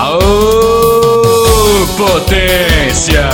Aô, potência!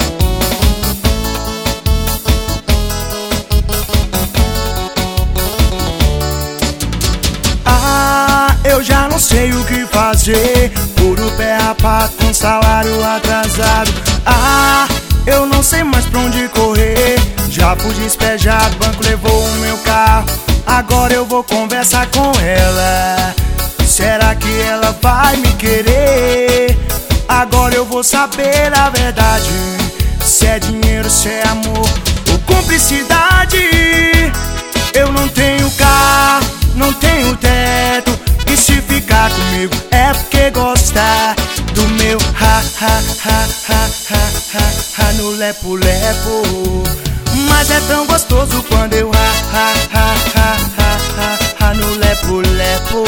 Eu já não sei o que fazer, puro pé rapado com salário atrasado. Eu não sei mais pra onde correr, já fui despejado, banco levou o meu carro. Agora eu vou conversar com ela, será que ela vai me querer? Agora eu vou saber a verdade, se é dinheiro, se é amor ou cumplicidade. Eu não tenho carro, não tenho teto, e se ficar comigo é porque gosta do meu no lepo-lepo. Mas é tão gostoso quando eu no lepo-lepo.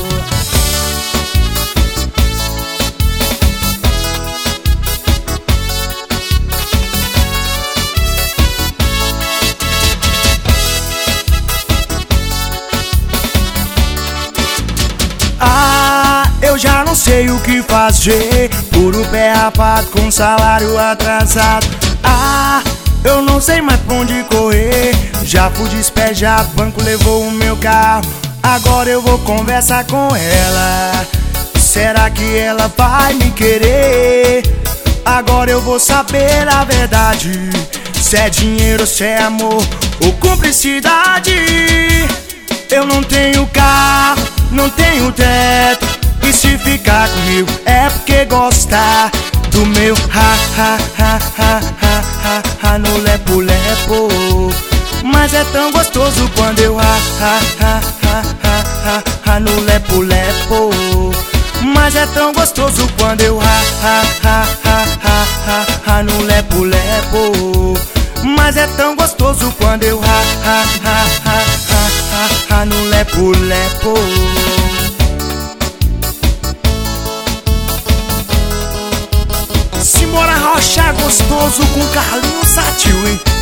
Eu já não sei o que fazer, puro pé rapado com salário atrasado. Eu não sei mais pra onde correr, já fui despejado, banco levou o meu carro. Agora eu vou conversar com ela, será que ela vai me querer? Agora eu vou saber a verdade, se é dinheiro, se é amor ou cumplicidade. Eu não tenho carro, não tenho teto, e se ficar comigo é porque gosta do meu no lepo-lepo. Mas é tão gostoso quando eu no lepo-lepo. Mas é tão gostoso quando eu no lepo-lepo. Mas é tão gostoso quando eu no lepo-lepo. Simbora rochar gostoso com Carlinhos Satil, hein?